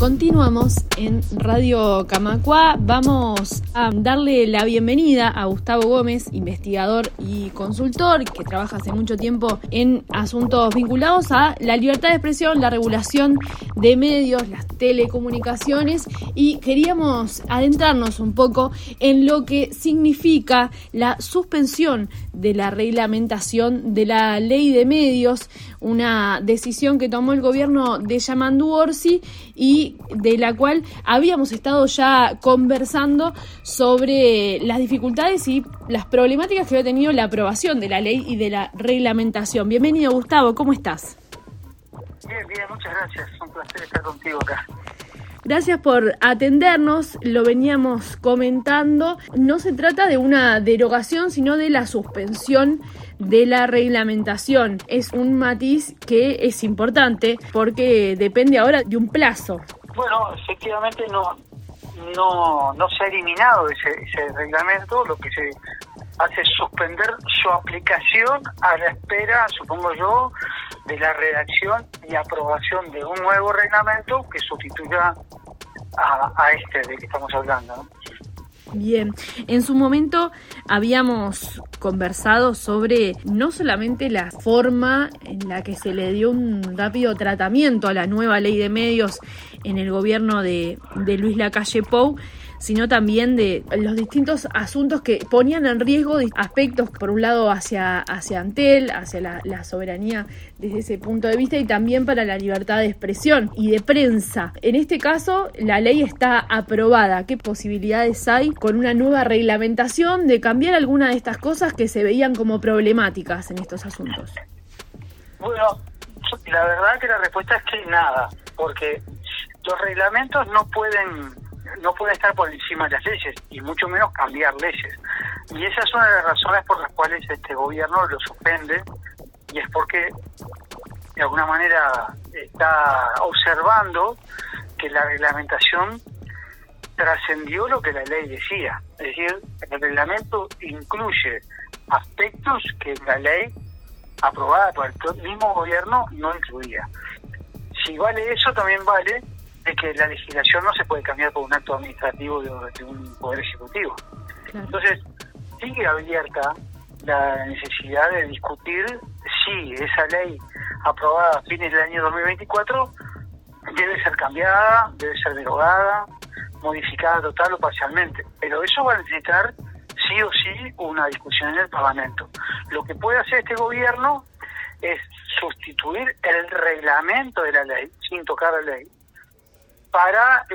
Continuamos en Radio Camacuá. Vamos a darle la bienvenida a Gustavo Gómez, investigador y consultor que trabaja hace mucho tiempo en asuntos vinculados a la libertad de expresión, la regulación de medios, las telecomunicaciones, y queríamos adentrarnos un poco en lo que significa la suspensión de la reglamentación de la ley de medios, una decisión que tomó el gobierno de Yamandu Orsi y de la cual habíamos estado ya conversando sobre las dificultades y las problemáticas que había tenido la aprobación de la ley y de la reglamentación. Bienvenido, Gustavo, ¿cómo estás? Bien, muchas gracias. Un placer estar contigo acá. Gracias por atendernos, lo veníamos comentando. No se trata de una derogación, sino de la suspensión de la reglamentación. Es un matiz que es importante porque depende ahora de un plazo. Bueno, efectivamente no se ha eliminado ese reglamento, lo que se hace es suspender su aplicación a la espera, supongo yo, de la redacción y aprobación de un nuevo reglamento que sustituya a este de que estamos hablando, ¿no? Bien, en su momento habíamos conversado sobre no solamente la forma en la que se le dio un rápido tratamiento a la nueva ley de medios en el gobierno de Luis Lacalle Pou, sino también de los distintos asuntos que ponían en riesgo aspectos, por un lado hacia Antel, hacia la soberanía desde ese punto de vista, y también para la libertad de expresión y de prensa. En este caso, la ley está aprobada. ¿Qué posibilidades hay con una nueva reglamentación de cambiar alguna de estas cosas que se veían como problemáticas en estos asuntos? Bueno, la verdad que la respuesta es que nada, porque los reglamentos no pueden estar por encima de las leyes, y mucho menos cambiar leyes. Y esa es una de las razones por las cuales este gobierno lo suspende, y es porque de alguna manera está observando que la reglamentación trascendió lo que la ley decía. Es decir, el reglamento incluye aspectos que la ley aprobada por el mismo gobierno no incluía. Si vale eso, también vale de que la legislación no se puede cambiar por un acto administrativo de un poder ejecutivo. Claro. Entonces, sigue abierta la necesidad de discutir si esa ley aprobada a fines del año 2024 debe ser cambiada, debe ser derogada, modificada total o parcialmente. Pero eso va a necesitar sí o sí una discusión en el Parlamento. Lo que puede hacer este gobierno es sustituir el reglamento de la ley, sin tocar la ley, para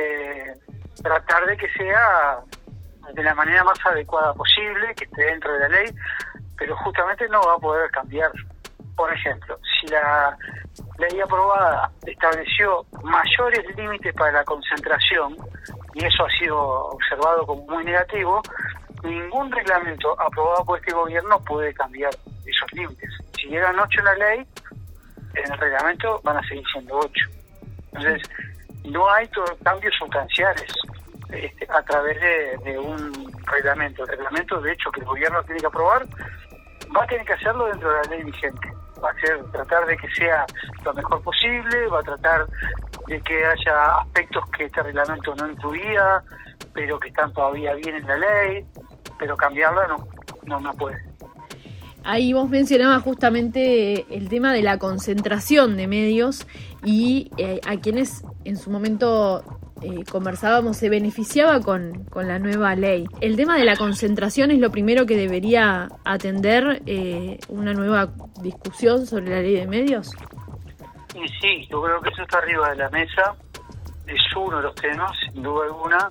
tratar de que sea de la manera más adecuada posible, que esté dentro de la ley, pero justamente no va a poder cambiar. Por ejemplo, si la ley aprobada estableció mayores límites para la concentración, y eso ha sido observado como muy negativo, ningún reglamento aprobado por este gobierno puede cambiar esos límites. Si llegan 8 en la ley, en el reglamento van a seguir siendo 8. Entonces, no hay cambios sustanciales a través de un reglamento. El reglamento, de hecho, que el gobierno tiene que aprobar, va a tener que hacerlo dentro de la ley vigente. Va a tratar de que sea lo mejor posible, va a tratar de que haya aspectos que este reglamento no incluía, pero que están todavía bien en la ley, pero cambiarla no puede. Ahí vos mencionabas justamente el tema de la concentración de medios y a quienes en su momento conversábamos se beneficiaba con la nueva ley. El tema de la concentración es lo primero que debería atender una nueva discusión sobre la ley de medios. Y sí, yo creo que eso está arriba de la mesa, es uno de los temas, sin duda alguna.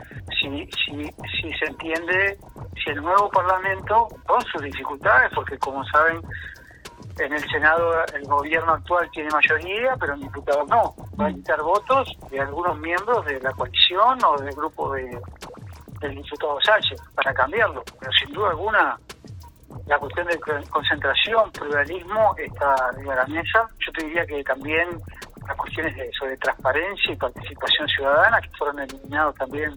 Si se entiende, si el nuevo Parlamento, con sus dificultades, porque como saben, en el Senado el gobierno actual tiene mayoría, pero en diputados no, va a necesitar votos de algunos miembros de la coalición o del grupo del diputado Sánchez para cambiarlo. Pero sin duda alguna, la cuestión de concentración, pluralismo está arriba de la mesa. Yo te diría que también las cuestiones sobre transparencia y participación ciudadana, que fueron eliminados también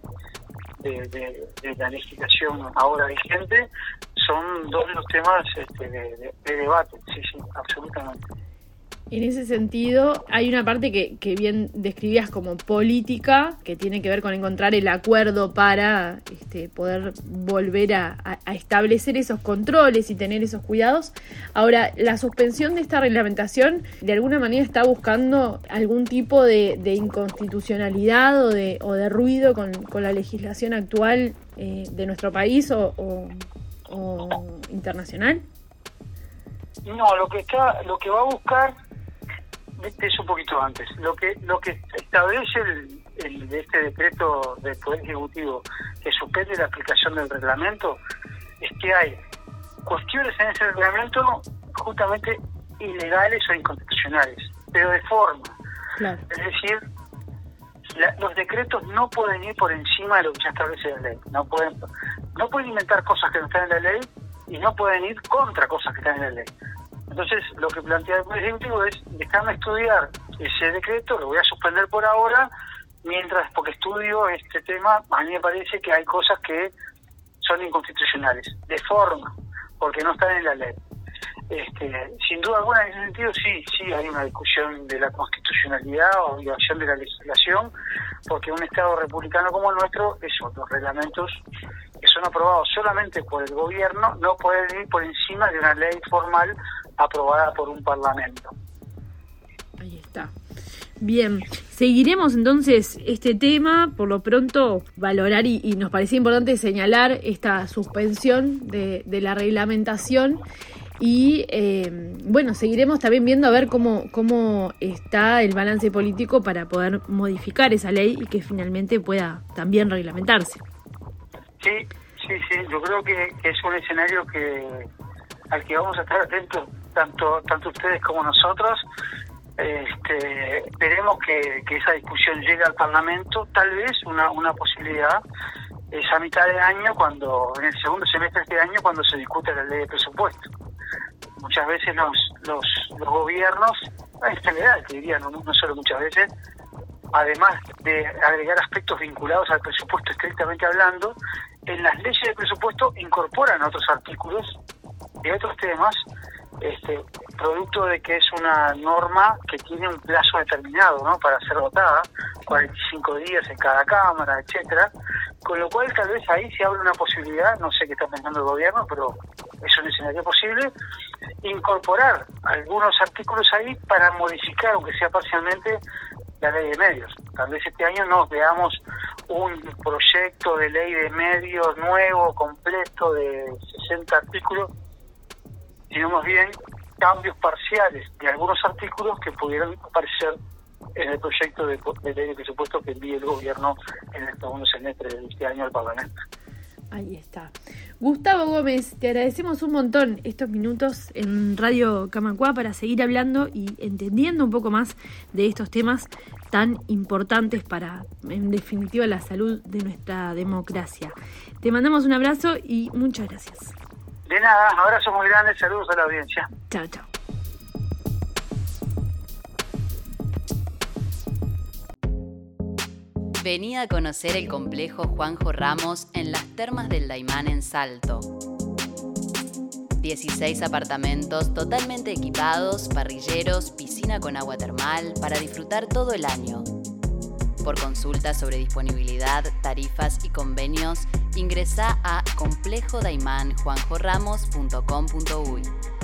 de la legislación ahora vigente, son dos de los temas de debate, sí, absolutamente. En ese sentido, hay una parte que bien describías como política, que tiene que ver con encontrar el acuerdo para poder volver a establecer esos controles y tener esos cuidados. Ahora, la suspensión de esta reglamentación, de alguna manera está buscando algún tipo de inconstitucionalidad o de ruido con la legislación actual de nuestro país o internacional. No, lo que va a buscar es un poquito antes. Lo que establece este decreto del Poder Ejecutivo que suspende la aplicación del reglamento es que hay cuestiones en ese reglamento justamente ilegales o inconstitucionales, pero de forma. Claro. Es decir, los decretos no pueden ir por encima de lo que ya establece la ley. No pueden inventar cosas que no están en la ley y no pueden ir contra cosas que están en la ley. Entonces, lo que plantea el Poder Ejecutivo es dejarme estudiar ese decreto, lo voy a suspender por ahora, porque estudio este tema. A mí me parece que hay cosas que son inconstitucionales, de forma, porque no están en la ley. Sin duda alguna, en ese sentido, sí hay una discusión de la constitucionalidad o violación de la legislación, porque un Estado republicano como el nuestro, los reglamentos que son aprobados solamente por el gobierno no pueden ir por encima de una ley formal aprobada por un parlamento. Ahí está. Bien, seguiremos entonces este tema, por lo pronto valorar y nos parecía importante señalar esta suspensión de la reglamentación y seguiremos también viendo a ver cómo está el balance político para poder modificar esa ley y que finalmente pueda también reglamentarse. Sí, yo creo que es un escenario al que vamos a estar atentos tanto ustedes como nosotros. Esperemos que esa discusión llegue al Parlamento. Tal vez una posibilidad es a mitad de año, en el segundo semestre de este año, cuando se discute la ley de presupuesto. Muchas veces los gobiernos, en general, te diría, no solo muchas veces, además de agregar aspectos vinculados al presupuesto estrictamente hablando, en las leyes de presupuesto incorporan otros artículos de otros temas, producto de que es una norma que tiene un plazo determinado, ¿no?, para ser votada, 45 días en cada cámara, etcétera, con lo cual tal vez ahí se abre una posibilidad, no sé qué está pensando el gobierno, pero es un escenario posible, incorporar algunos artículos ahí para modificar, aunque sea parcialmente, la ley de medios. Tal vez este año nos veamos un proyecto de ley de medios nuevo, completo, de 60 artículos, sino más bien cambios parciales de algunos artículos que pudieran aparecer en el proyecto de ley de presupuesto que envíe el gobierno en el segundo semestre de este año al Parlamento. Ahí está. Gustavo Gómez, te agradecemos un montón estos minutos en Radio Camacuá para seguir hablando y entendiendo un poco más de estos temas tan importantes para, en definitiva, la salud de nuestra democracia. Te mandamos un abrazo y muchas gracias. De nada, abrazos muy grandes, saludos a la audiencia. Chao. Vení a conocer el complejo Juanjo Ramos en las Termas del Daymán en Salto. 16 apartamentos totalmente equipados, parrilleros, piscina con agua termal para disfrutar todo el año. Por consultas sobre disponibilidad, tarifas y convenios, ingresá a complejodaimanjuanjoramos.com.uy.